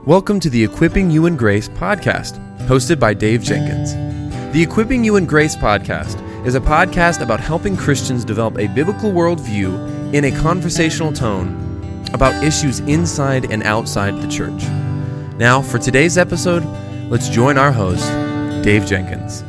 Welcome to the Equipping You in Grace podcast, hosted by Dave Jenkins. The Equipping You in Grace podcast is a podcast about helping Christians develop a biblical worldview in a conversational tone about issues inside and outside the church. Now, for today's episode, let's join our host, Dave Jenkins.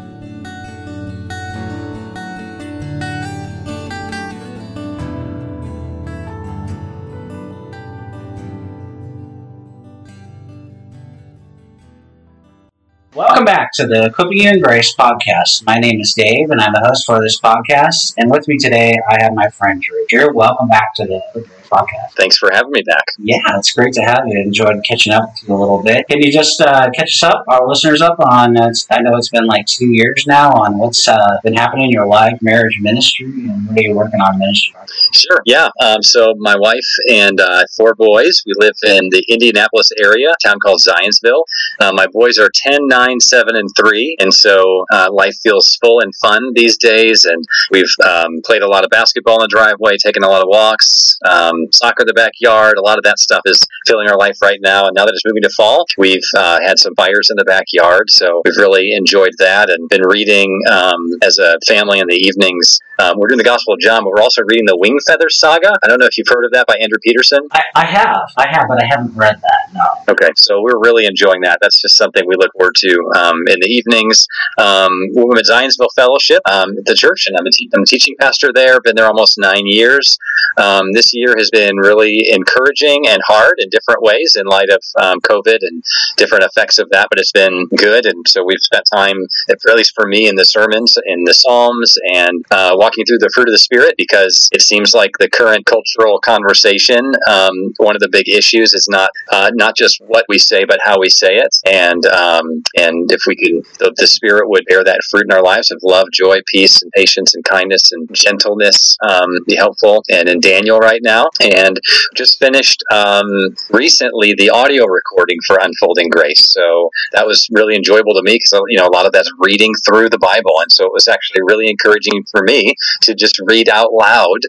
Welcome back to the Equipping You in Grace podcast. My name is Dave, and I'm the host for this podcast. And with me today, I have my friend Drew. Drew, welcome back to the Equipping You in Grace podcast. Thanks for having me back. Yeah, it's great to have you. Enjoyed catching up with you a little bit. Can you just catch us up, our listeners up on, I know it's been like 2 years now, on what's been happening in your life, marriage, ministry, and what are you working on ministry? Sure, yeah. So my wife and 4 boys, we live in the Indianapolis area, a town called Zionsville. My boys are 10, 9, 7, and 3, and so life feels full and fun these days, and we've played a lot of basketball in the driveway, taken a lot of walks, soccer in the backyard. A lot of that stuff is filling our life right now, and now that it's moving to fall, we've had some fires in the backyard, so we've really enjoyed that and been reading as a family in the evenings. We're doing the Gospel of John, but we're also reading the Wing Feather Saga. I don't know if you've heard of that by Andrew Peterson. I have, but I haven't read that, no. Okay, so we're really enjoying that. That's just something we look forward to in the evenings. We're at Zionsville Fellowship at the church, and I'm a teaching pastor there. Been there almost 9 years. This year has been really encouraging and hard in different ways in light of COVID and different effects of that, but it's been good, and so we've spent time, at least for me, in the sermons, in the Psalms, and walking through the fruit of the Spirit, because it seems like the current cultural conversation, one of the big issues is not just what we say, but how we say it, and if we can, the Spirit would bear that fruit in our lives of love, joy, peace, and patience, and kindness, and gentleness, be helpful. And in Daniel right now, and just finished recently the audio recording for Unfolding Grace, so that was really enjoyable to me, because a lot of that's reading through the Bible, and so it was actually really encouraging for me to just read out loud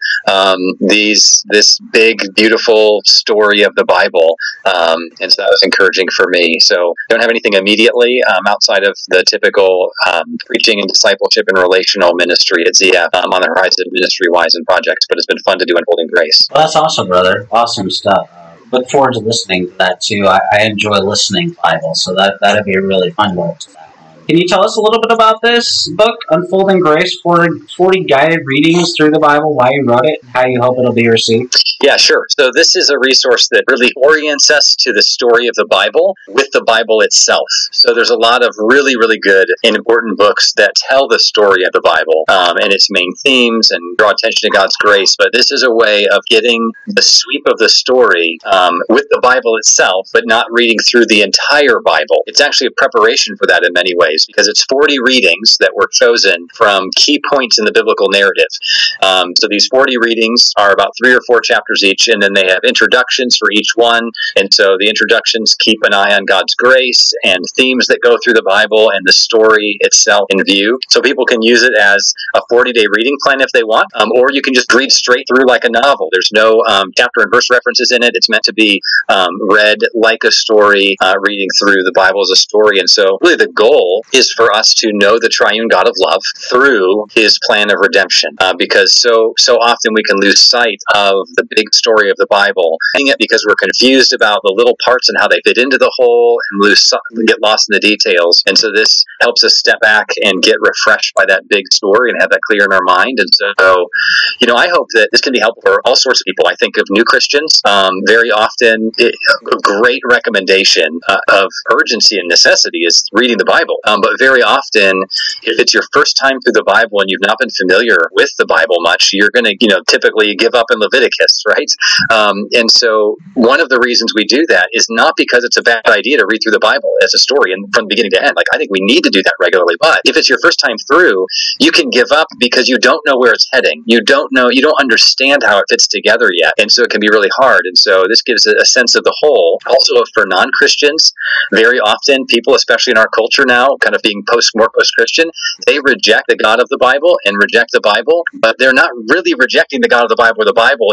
this big, beautiful story of the Bible, and so that was encouraging for me. So don't have anything immediately outside of the typical preaching and discipleship and relational ministry at ZF on the horizon, ministry-wise, and projects, but it's been fun to do Unfolding Grace. Well, that's awesome, brother. Awesome stuff. Look forward to listening to that, too. I enjoy listening to the Bible, so that'd be a really fun one. Can you tell us a little bit about this book, Unfolding Grace, 40 guided readings through the Bible, why you wrote it, how you hope it'll be received? Yeah, sure. So this is a resource that really orients us to the story of the Bible with the Bible itself. So there's a lot of really, really good and important books that tell the story of the Bible and its main themes and draw attention to God's grace. But this is a way of getting the sweep of the story with the Bible itself, but not reading through the entire Bible. It's actually a preparation for that in many ways, because it's 40 readings that were chosen from key points in the biblical narrative. So these 40 readings are about 3 or 4 chapters each, and then they have introductions for each one, and so the introductions keep an eye on God's grace and themes that go through the Bible and the story itself in view, so people can use it as a 40-day reading plan if they want, or you can just read straight through like a novel. There's no chapter and verse references in it. It's meant to be read like a story, reading through the Bible as a story, and so really the goal is for us to know the triune God of love through His plan of redemption, because so often we can lose sight of the big story of the Bible, because we're confused about the little parts and how they fit into the whole, and get lost in the details. And so this helps us step back and get refreshed by that big story and have that clear in our mind. And so, I hope that this can be helpful for all sorts of people. I think of new Christians. Very often, a great recommendation of urgency and necessity is reading the Bible. But very often, if it's your first time through the Bible and you've not been familiar with the Bible much, you're going to, typically give up in Leviticus, right? And so one of the reasons we do that is not because it's a bad idea to read through the Bible as a story and from beginning to end. Like, I think we need to do that regularly. But if it's your first time through, you can give up because you don't know where it's heading. You don't understand how it fits together yet. And so it can be really hard. And so this gives a sense of the whole. Also, for non-Christians, very often people, especially in our culture now, kind of being more post-Christian, they reject the God of the Bible and reject the Bible, but they're not really rejecting the God of the Bible or the Bible in one sense.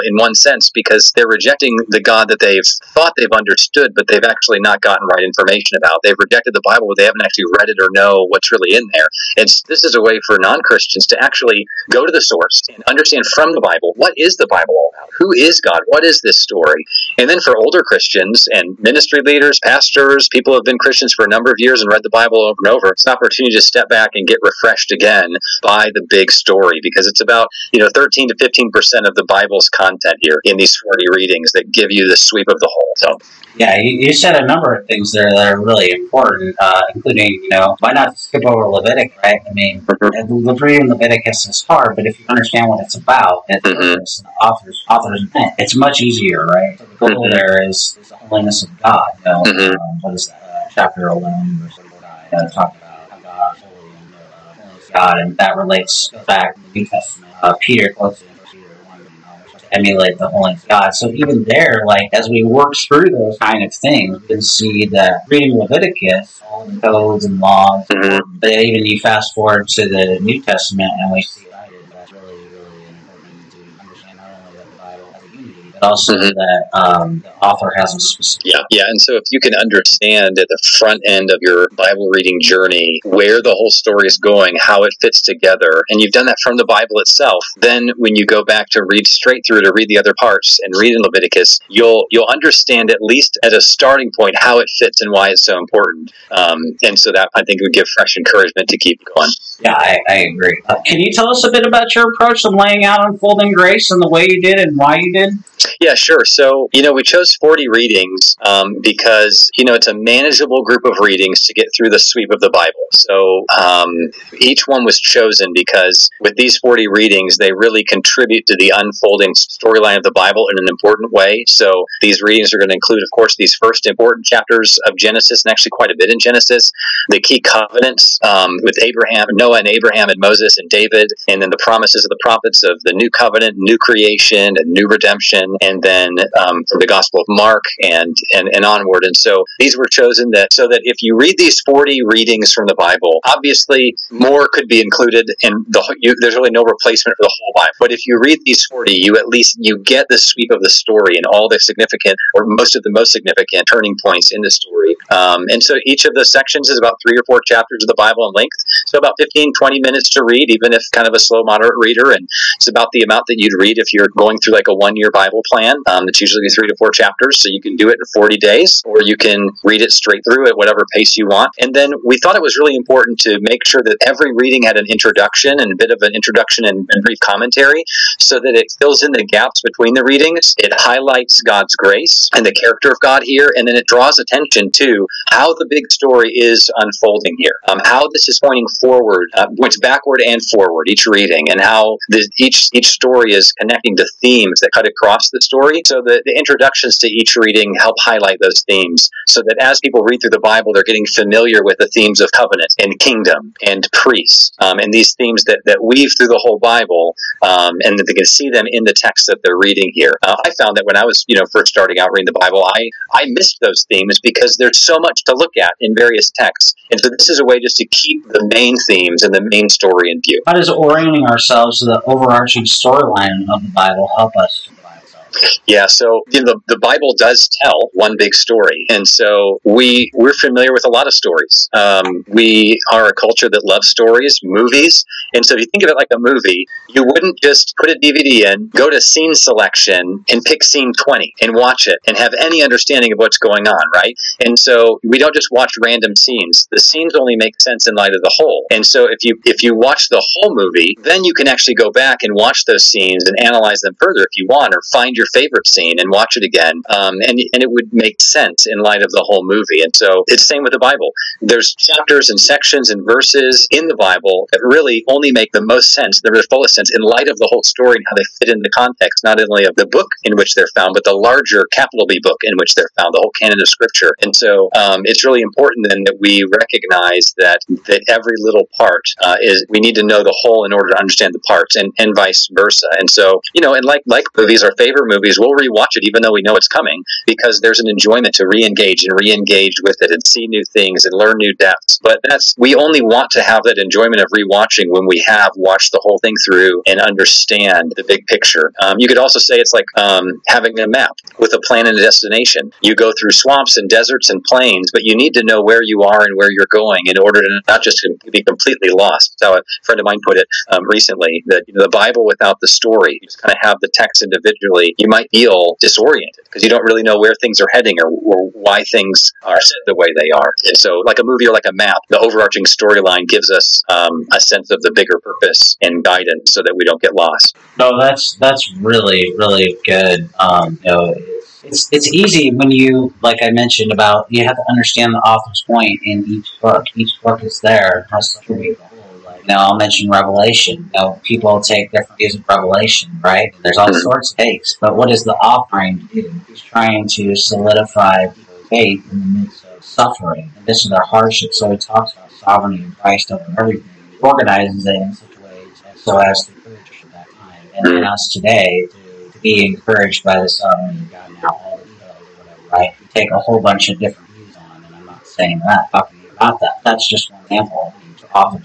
sense because they're rejecting the God that they've thought they've understood, but they've actually not gotten right information about. They've rejected the Bible, but they haven't actually read it or know what's really in there. And this is a way for non-Christians to actually go to the source and understand from the Bible, what is the Bible all about? Who is God? What is this story? And then for older Christians and ministry leaders, pastors, people who have been Christians for a number of years and read the Bible over and over, it's an opportunity to step back and get refreshed again by the big story, because it's about 13 to 15% of the Bible's content here in these 40 readings that give you the sweep of the whole. So, yeah, you said a number of things there that are really important, including, why not skip over Leviticus, right? I mean, reading Leviticus is hard, but if you understand what it's about, and the author's intent, it's much easier, right? So the goal there is the holiness of God. What is that? Chapter 11, verse 9, talk about how God is holy and holiness of God, and that goes back to the New Testament. Peter quotes it in Peter 1, to emulate the holiness of God. So even there, as we work through those kind of things, we can see that reading Leviticus, all the codes and laws, but even you fast forward to the New Testament, and we see that's really, really important to understand not only that the Bible has a unity, but also that the author has a specific... Yeah, and so if you can understand at the front end of your Bible reading journey where the whole story is going, how it fits together, and you've done that from the Bible itself, then when you go back to read straight through to read the other parts and read in Leviticus, you'll understand at least at a starting point how it fits and why it's so important. And so that, I think, would give fresh encouragement to keep going. Yeah, I agree. Can you tell us a bit about your approach to laying out Unfolding Grace and the way you did and why you did? Yeah, sure. So, we chose 40 readings because, it's a manageable group of readings to get through the sweep of the Bible. So each one was chosen because with these 40 readings, they really contribute to the unfolding storyline of the Bible in an important way. So these readings are going to include, of course, these first important chapters of Genesis, and actually quite a bit in Genesis, the key covenants with Abraham, Noah and Abraham and Moses and David, and then the promises of the prophets of the new covenant, new creation, and new redemption, and then from the Gospel of Mark and onward. And so these were chosen so that if you read these 40 readings from the Bible, obviously more could be included, and there's really no replacement for the whole Bible. But if you read these 40, you get the sweep of the story and all the significant, or most of the most significant turning points in the story. And so each of the sections is about 3 or 4 chapters of the Bible in length. So about 15, 20 minutes to read, even if kind of a slow, moderate reader. And it's about the amount that you'd read if you're going through like a 1-year Bible plan. It's usually 3 to 4 chapters. So you can do it in 40 days, or you can read it straight through at whatever pace you want. And then we thought it was really important to make sure that every reading had an introduction and a bit of an introduction and brief commentary, so that it fills in the gaps between the readings. It highlights God's grace and the character of God here, and then it draws attention to how the big story is unfolding here, how this is pointing forward, points backward and forward, each reading, and how each story is connecting to themes that cut across the story. So the introductions to each reading help highlight those themes, so that as people read through the Bible, they're getting familiar with the themes of covenant and kingdom and priest, and these themes that weave through the whole Bible, and that they can see them in the text that they're reading here. I found that when I was first starting out reading the Bible, I missed those themes because there's so much to look at in various texts. And so this is a way just to keep the main themes and the main story in view. How does orienting ourselves to the overarching storyline of the Bible help us? Yeah, so the Bible does tell one big story, and so we're familiar with a lot of stories. We are a culture that loves stories, movies, and so if you think of it like a movie, you wouldn't just put a DVD in, go to scene selection, and pick scene 20 and watch it and have any understanding of what's going on, right? And so we don't just watch random scenes. The scenes only make sense in light of the whole. And so if you watch the whole movie, then you can actually go back and watch those scenes and analyze them further if you want, or find your favorite scene and watch it again, and it would make sense in light of the whole movie. And so it's the same with the Bible. There's chapters and sections and verses in the Bible that really only make the most sense, the fullest sense, in light of the whole story and how they fit in the context, not only of the book in which they're found, but the larger capital B book in which they're found, the whole canon of Scripture. And so it's really important then that we recognize that every little part we need to know the whole in order to understand the parts, and vice versa. And so, and like movies, our favorite movies, we'll rewatch it even though we know it's coming, because there's an enjoyment to re-engage with it and see new things and learn new depths. But we only want to have that enjoyment of rewatching when we we have watched the whole thing through and understand the big picture. You could also say it's like having a map with a plan and a destination. You go through swamps and deserts and plains, but you need to know where you are and where you're going in order to not just be completely lost. That's how a friend of mine put it recently, that the Bible without the story, you just kind of have the text individually, you might feel disoriented because you don't really know where things are heading or why things are set the way they are. And so like a movie or like a map, the overarching storyline gives us a sense of the bigger purpose and guidance so that we don't get lost. No, that's really, really good. It's easy when you, like I mentioned about, you have to understand the author's point in each book. Each book is there, has to read the whole. I'll mention Revelation. People take different views of Revelation, right? There's all sorts of takes, but what is the author trying to do? He's trying to solidify faith in the midst of suffering. And this is their hardship, so he talks about sovereignty of Christ over everything. He organizes it in such a way so as to encourage us at that time, and us today to be encouraged by the sovereignty of God. Now, all the details or whatever, right? We take a whole bunch of different views on, and I'm not saying that, talking about that. That's just one example. Often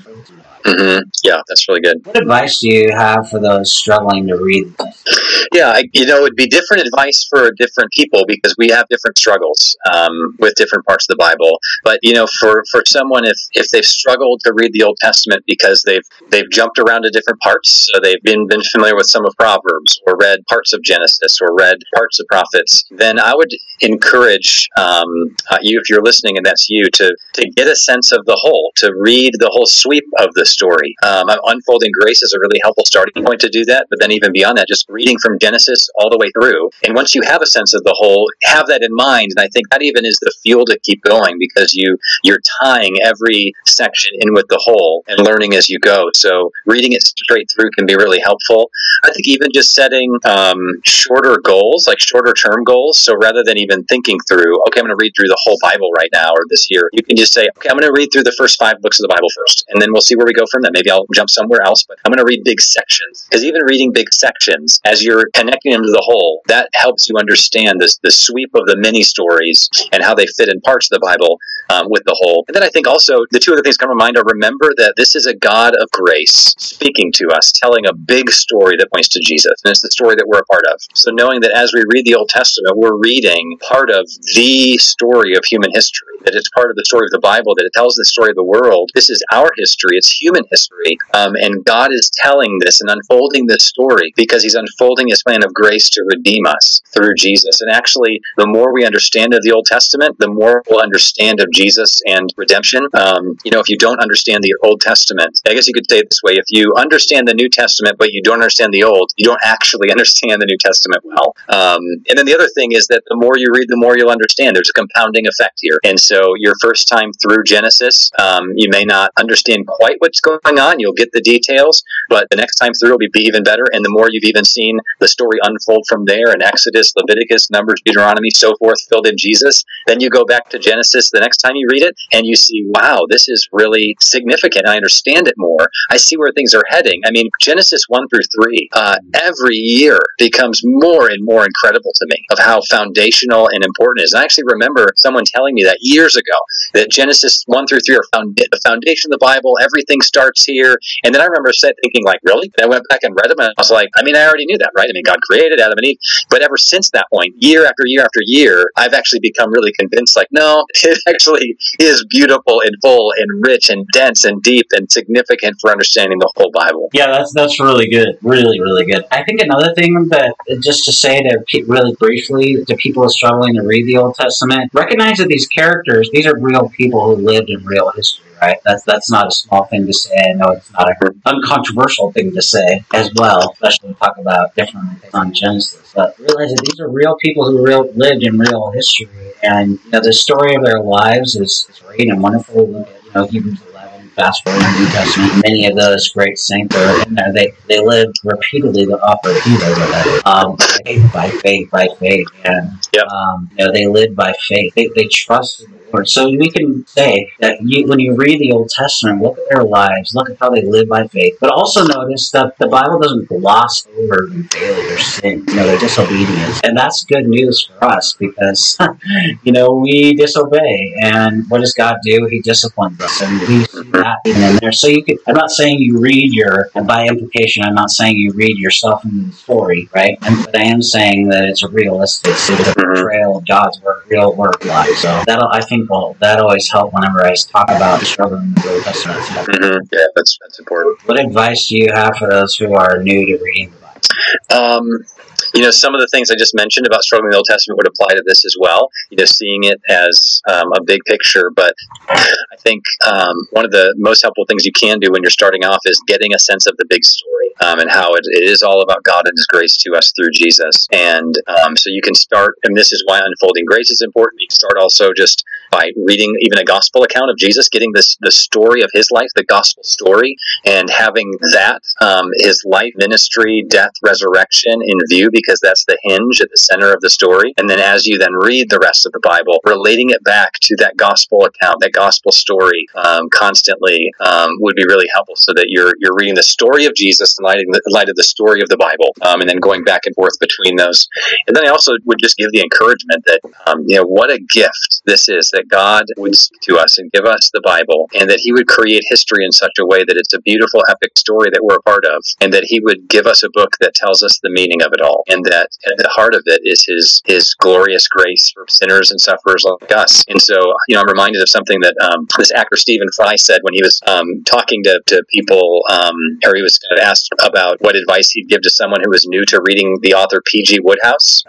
Yeah, that's really good. What advice do you have for those struggling to read this? Yeah, it would be different advice for different people because we have different struggles with different parts of the Bible. But for someone, if they've struggled to read the Old Testament because they've jumped around to different parts, so they've been familiar with some of Proverbs or read parts of Genesis or read parts of Prophets, then I would encourage you, if you're listening and that's you, to get a sense of the whole, to read the whole sweep of the story. Unfolding Grace is a really helpful starting point to do that, but then even beyond that, just reading from Genesis all the way through. And once you have a sense of the whole, have that in mind, and I think that even is the fuel to keep going because you're tying every section in with the whole and learning as you go. So reading it straight through can be really helpful. I think even just setting shorter goals, like shorter term goals. So rather than even thinking through, okay, I'm going to read through the whole Bible right now or this year, you can just say, okay, I'm going to read through the first 5 books of the Bible first, and then we'll see where we go from there. Maybe I'll jump somewhere else, but I'm going to read big sections. Because even reading big sections, as you're connecting them to the whole, that helps you understand the sweep of the many stories and how they fit in parts of the Bible with the whole. And then I think also the 2 other things come to mind are, remember that this is a God of grace speaking to us, telling a big story that points to Jesus. And it's the story that we're a part of. So knowing that as we read the Old Testament, we're reading part of the story of human history, that it's part of the story of the Bible, that it tells the story of the world. This is our history. It's human history. And God is telling this and unfolding this story because he's unfolding his plan of grace to redeem us through Jesus. And actually, the more we understand of the Old Testament, the more we'll understand of Jesus and redemption. If you don't understand the Old Testament, I guess you could say it this way: if you understand the New Testament but you don't understand the Old, you don't actually understand the New Testament well. And then the other thing is that the more you read, the more you'll understand. There's a compounding effect here. And so your first time through Genesis, you may not understand quite what's going on. You'll get the details, but the next time through will be even better. And the more you've even seen the story unfold from there in Exodus, Leviticus, Numbers, Deuteronomy, so forth, filled in Jesus, then you go back to Genesis the next time you read it and you see, wow, this is really significant. I understand it more. I see where things are heading. I mean, Genesis 1 through 3, every year becomes more and more incredible to me of how foundational and important it is. And I actually remember someone telling me that years ago, that Genesis 1 through 3 are the foundation of the Bible. Everything starts here. And then I remember thinking, like, really? And I went back and read them, and I was like, I already knew that, right? God created Adam and Eve. But ever since that point, year after year after year, I've actually become really convinced, like, no, it actually is beautiful and full and rich and dense and deep and significant for understanding the whole Bible. Yeah, that's really good. Really, really good. I think another thing that, just to say to really briefly to people struggling to read the Old Testament, recognize that these characters, these are real people who lived in real history. Right? That's not a small thing to say. I know it's not an uncontroversial thing to say as well, especially when we talk about different things on Genesis. But realize that these are real people who lived in real history, and the story of their lives is great and wonderful. Look at Hebrews 11, fast forward in the New Testament. Many of those great saints are in there. They lived repeatedly the upper by faith, and they lived by faith. They trusted the Lord. So we can say that when you read the Old Testament, look at their lives, look at how they live by faith. But also notice that the Bible doesn't gloss over their failure, sin, their disobedience. And that's good news for us because, we disobey. And what does God do? He disciplines us. And we see that even in there. So I'm not saying you read and by implication, I'm not saying you read yourself into the story, right? But I am saying that it's a realistic, it's a portrayal of God's real work life. So I think that always help whenever I talk about struggling with the Old Testament. Yeah, that's important. What advice do you have for those who are new to reading the Bible? Some of the things I just mentioned about struggling with the Old Testament would apply to this as well. Seeing it as a big picture. But I think one of the most helpful things you can do when you're starting off is getting a sense of the big story and how it is all about God and His grace to us through Jesus. And so you can start, and this is why Unfolding Grace is important. You can start also just by reading even a gospel account of Jesus, getting the story of His life, the gospel story, and having that, His life, ministry, death, resurrection in view, because that's the hinge at the center of the story. And then as you then read the rest of the Bible, relating it back to that gospel account, that gospel story constantly would be really helpful, so that you're reading the story of Jesus in light of the story of the Bible, and then going back and forth between those. And then I also would just give the encouragement that, what a gift this is, that God would speak to us and give us the Bible, and that He would create history in such a way that it's a beautiful, epic story that we're a part of, and that He would give us a book that tells us the meaning of it all, and that at the heart of it is His glorious grace for sinners and sufferers like us. And so, I'm reminded of something that this actor Stephen Fry said when he was talking to people, or he was asked about what advice he'd give to someone who was new to reading the author P.G. Wodehouse,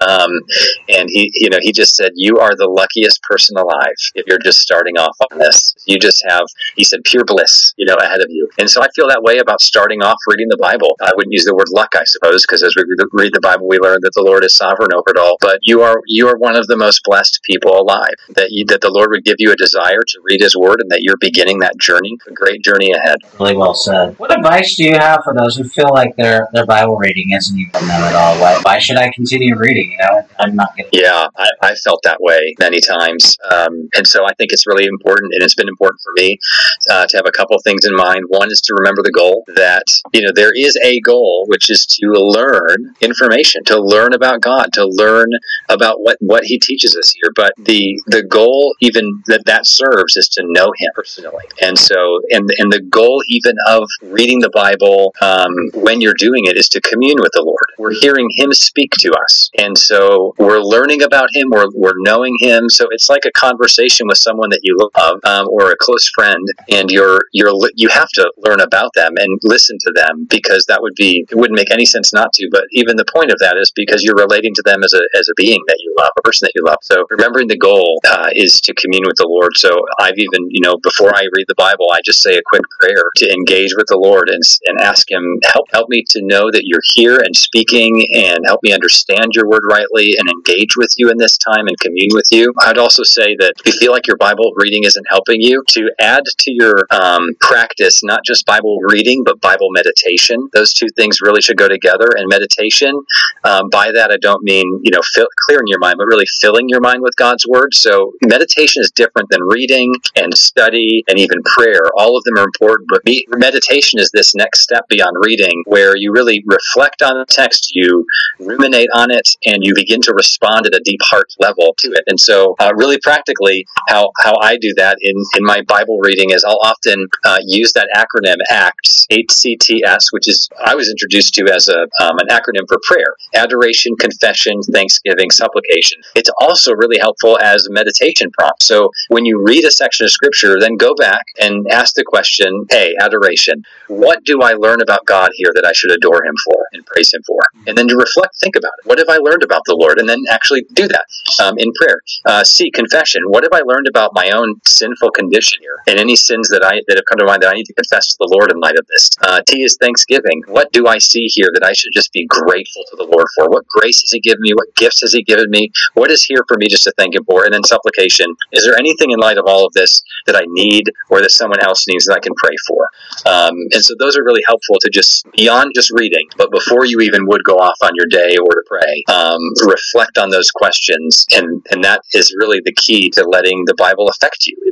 and he just said, "You are the luckiest person alive if you're just starting off on this. You just have," he said, "pure bliss, ahead of you." And so I feel that way about starting off reading the Bible. I wouldn't use the word luck, I suppose, because as we read the Bible, we learn that the Lord is sovereign over it all. But you are one of the most blessed people alive. That the Lord would give you a desire to read His Word, and that you're beginning that journey, a great journey ahead. Really well said. What advice do you have for those who feel like their Bible reading isn't even them at all? Why should I continue reading? I'm not getting. Yeah, I felt that way many times, and so I think it's really important, and it's been important for me to have a couple things in mind. One is to remember the goal, that there is a goal, which is to learn information, to learn about God, to learn about what He teaches us here. But the goal even that serves is to know Him personally. And so, and the goal even of reading the Bible when you're doing it is to commune with the Lord. We're hearing Him speak to us, and so we're learning about Him. We're knowing Him. So it's like a conversation with someone that you love, or a close friend, and you have to learn about them and listen to them, because it wouldn't make any sense not to. But even the point of that is because you're relating to them as a being that you love, a person that you love. So remembering the goal is to commune with the Lord. So I've even, before I read the Bible, I just say a quick prayer to engage with the Lord and ask Him, help me to know that you're here and speaking, and help me understand your word rightly and engage with you in this time and commune with you. I'd also say that if you feel like your Bible reading isn't helping you, to add to your practice, not just Bible reading, but Bible meditation. Those two things really should go together. And meditation, by that I don't mean, clearing your mind, but really filling your mind with God's word. So meditation is different than reading and study and even prayer. All of them are important, but meditation is this next step beyond reading, where you really reflect on the text, you ruminate on it, and you begin to respond at a deep heart level to it. And so really practically, how I do that in my Bible reading is I'll often use that acronym ACTS, ACTS, which is I was introduced to as an acronym for prayer: adoration, confession, thanksgiving, supplication. It's also really helpful as a meditation prompt. So when you read a section of Scripture, then go back and ask the question, hey, adoration, what do I learn about God here that I should adore Him for and praise Him for? And then to reflect, think about it. What have I learned about the Lord? And then actually do that in prayer. C, confession. What have I learned about my own sinful condition here, and any sins that have come to mind that I need to confess to the Lord in light of this? T is thanksgiving. What do I see here that I should just be grateful to the Lord for? What grace has He given me? What gifts has He given me? What is here for me just to thank Him for? And then supplication. Is there anything in light of all of this that I need, or that someone else needs, that I can pray for? And so those are really helpful to just, beyond just reading, but before you even would go off on your day or to pray, reflect on those questions. And that is really the key to letting the Bible affect you.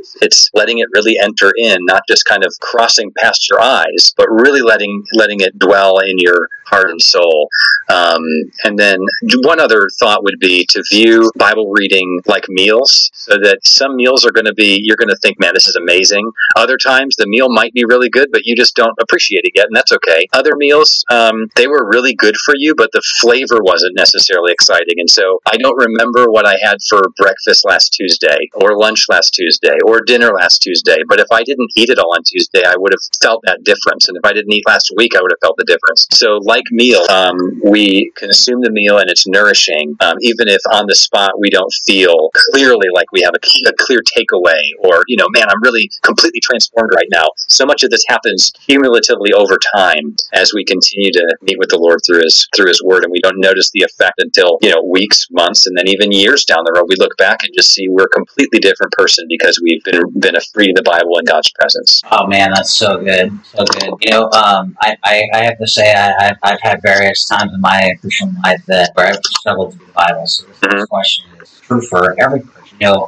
It's letting it really enter in, not just kind of crossing past your eyes, but really letting it dwell in your heart and soul. And then one other thought would be to view Bible reading like meals, so that some meals are going to be, you're going to think, man, this is amazing. Other times the meal might be really good, but you just don't appreciate it yet, and that's okay. Other meals, they were really good for you, but the flavor wasn't necessarily exciting. And so I don't remember what I had for breakfast last Tuesday, or lunch last Tuesday, or dinner last Tuesday. But if I didn't eat it all on Tuesday, I would have felt that difference. And if I didn't eat last week, I would have felt the difference. So like meal, we consume the meal and it's nourishing, even if on the spot we don't feel clearly like we have a clear takeaway, or, man, I'm really completely transformed right now. So much of this happens cumulatively over time as we continue to meet with the Lord through His Word, and we don't notice the effect until, weeks, months, and then even years down the road. We look back and just see we're a completely different person because we've been reading the Bible in God's presence. Oh man, that's so good, so good. I have to say I've had various times in my Christian life where I've struggled to read the Bible. So this question is true for every Christian.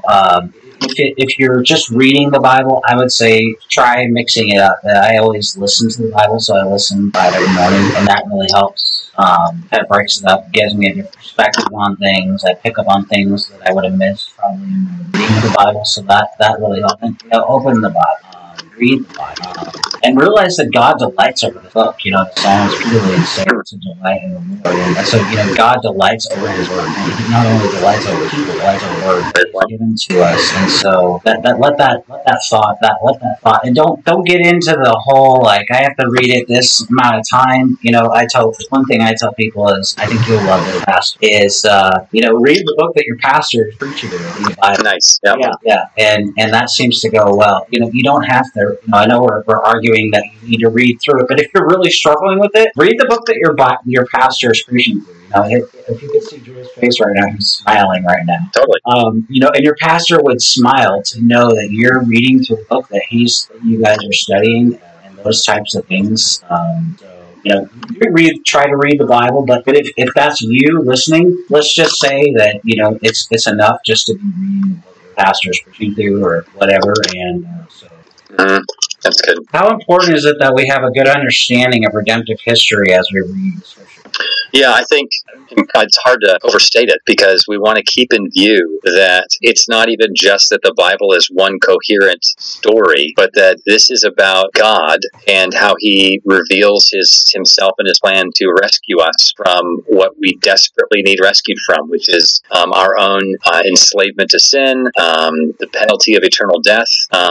If you're just reading the Bible, I would say try mixing it up. I always listen to the Bible, so I listen every morning, and that really helps. Kind of breaks it up, gives me a different perspective on things. I pick up on things that I would have missed probably in the reading of the Bible, so that really helps. And, open the Bible, read the Bible, and realize that God delights over the book. The Psalms really say to delight in the Lord. And so, God delights over His Word. And He not only delights over people, delights over the Word that He's given to us. And so, let that thought, and don't get into the whole, like, I have to read it this amount of time. One thing I tell people is, I think you'll love this, pastor, is, read the book that your pastor is preaching to in the Bible. Nice. Yeah. And that seems to go well. You don't have to, I know we're arguing that you need to read through it, but if you're really struggling with it, read the book that your pastor is preaching through. If you could see Drew's face right now, he's smiling right now. Totally. And your pastor would smile to know that you're reading through the book that you guys are studying, and those types of things. Try to read the Bible, but if that's you listening, let's just say that it's enough just to be reading what your pastor is preaching through or whatever, and so. That's good. How important is it that we have a good understanding of redemptive history as we read the Scripture? Yeah, I think it's hard to overstate it, because we want to keep in view that it's not even just that the Bible is one coherent story, but that this is about God and how He reveals Himself and His plan to rescue us from what we desperately need rescued from, which is our own enslavement to sin, the penalty of eternal death,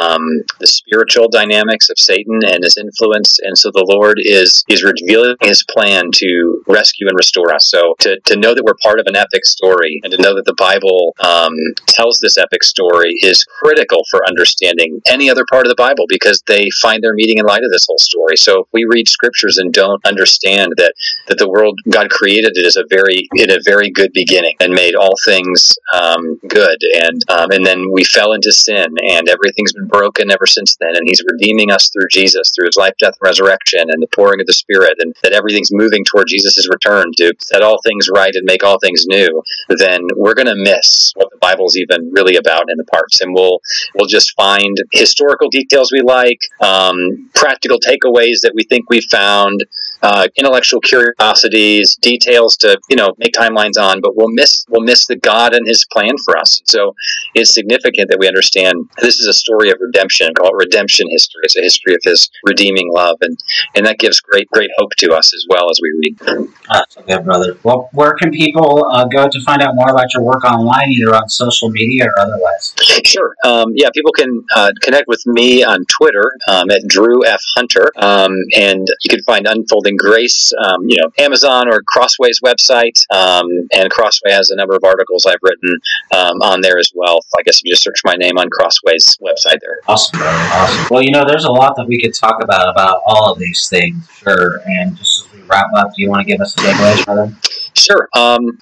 the spiritual dynamics of Satan and his influence. And so the Lord is revealing His plan to rescue and restore us. So to know that we're part of an epic story, and to know that the Bible tells this epic story, is critical for understanding any other part of the Bible, because they find their meaning in light of this whole story. So if we read scriptures and don't understand that the world, God created it in a very good beginning and made all things good, and then we fell into sin, and everything's been broken ever since then, and He's redeeming us through Jesus, through His life, death, and resurrection, and the pouring of the Spirit, and that everything's moving toward Jesus' return to set all things right and make all things new, then we're going to miss what the Bible's even really about in the parts. And we'll just find historical details we like, practical takeaways that we think we've found, intellectual curiosities, details to make timelines on, but we'll miss the God and His plan for us. So it's significant that we understand this is a story of redemption, called redemption history. It's a history of His redeeming love, and that gives great hope to us as well as we read. That's a good, brother. Well, where can people go to find out more about your work online, either on social media or otherwise? Sure. People can connect with me on Twitter at Drew F. Hunter, and you can find Unfolding Grace, Amazon or Crossway's website, and Crossway has a number of articles I've written on there as well. I guess you just search my name on Crossway's website there. Awesome, brother. Awesome. Well, there's a lot that we could talk about all of these things, sure. And just as we wrap up, do you want to give us a takeaway, brother? Sure.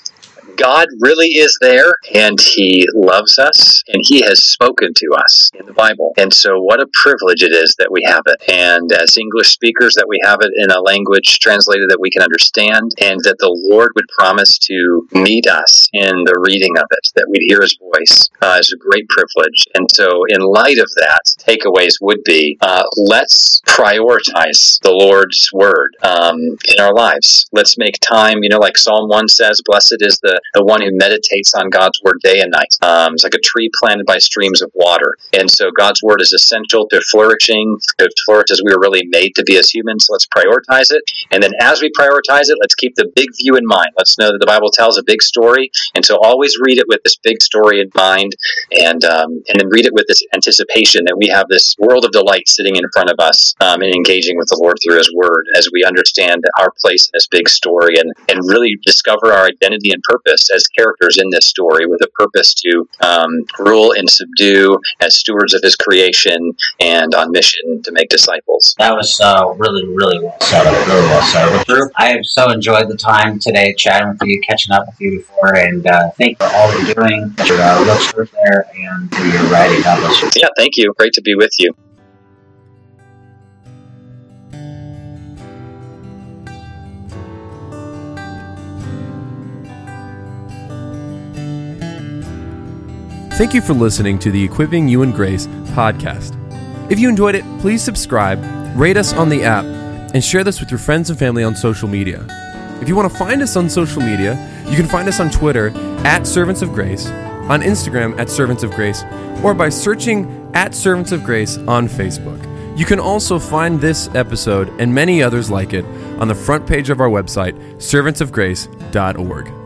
God really is there, and He loves us, and He has spoken to us in the Bible. And so what a privilege it is that we have it. And as English speakers, that we have it in a language translated that we can understand, and that the Lord would promise to meet us in the reading of it, that we'd hear His voice is a great privilege. And so in light of that, takeaways would be, let's prioritize the Lord's Word in our lives. Let's make time, like Psalm 1 says, blessed is the one who meditates on God's Word day and night. It's like a tree planted by streams of water. And so God's Word is essential to flourishing, to flourish as we were really made to be as humans. So let's prioritize it. And then as we prioritize it, let's keep the big view in mind. Let's know that the Bible tells a big story. And so always read it with this big story in mind, and then read it with this anticipation that we have this world of delight sitting in front of us, and engaging with the Lord through His Word as we understand our place in this big story, and really discover our identity and purpose as characters in this story, with a purpose to rule and subdue as stewards of His creation and on mission to make disciples. That was really, really well said. Really well said. Drew, I have so enjoyed the time today chatting with you, catching up with you before, and thank you for all you're doing, your research there, and for your writing. God bless you. Yeah, thank you. Great to be with you. Thank you for listening to the Equipping You in Grace podcast. If you enjoyed it, please subscribe, rate us on the app, and share this with your friends and family on social media. If you want to find us on social media, you can find us on Twitter @Servants of Grace, on Instagram @Servants of Grace, or by searching @Servants of Grace on Facebook. You can also find this episode and many others like it on the front page of our website, servantsofgrace.org.